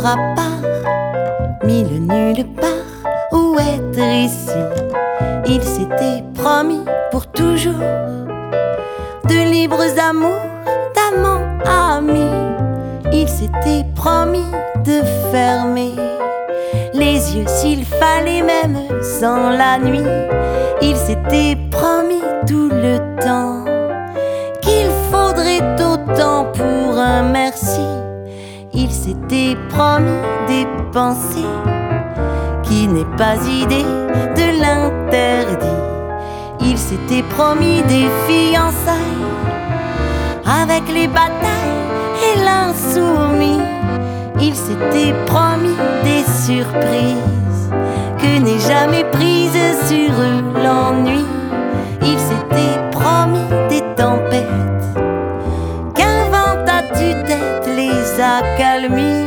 à part, mille nulle part, où être ici. Il s'était promis pour toujours de libres amours, d'amants amis. Il s'était promis de fermer les yeux s'il fallait, même sans la nuit. Il s'était promis tout le temps qu'il faudrait autant pour un merci. Il s'était promis des pensées qui n'est pas idée de l'interdit. Il s'était promis des fiançailles avec les batailles et l'insoumis. Il s'était promis des surprises que n'est jamais prise sur l'ennui. Il s'était promis des tempêtes qu'invente à tue-tête les accalmies.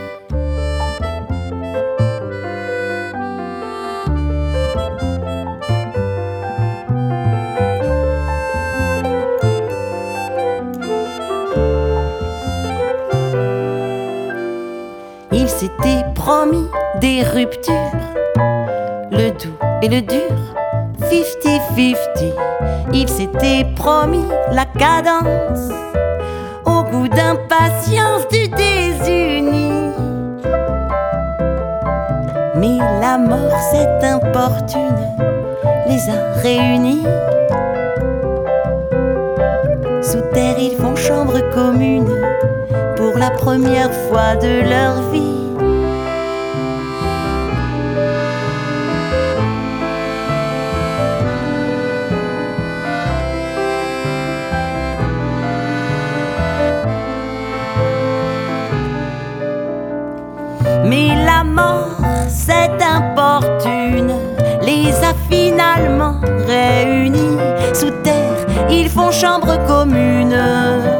Il s'était promis des ruptures, le doux et le dur, 50-50. Il s'était promis la cadence au goût d'impatience du désuni. Mais la mort, cette importune, les a réunis. Sous terre, ils font chambre commune pour la première fois de leur vie. Mais la mort, cette importune, les a finalement réunis. Sous terre, ils font chambre commune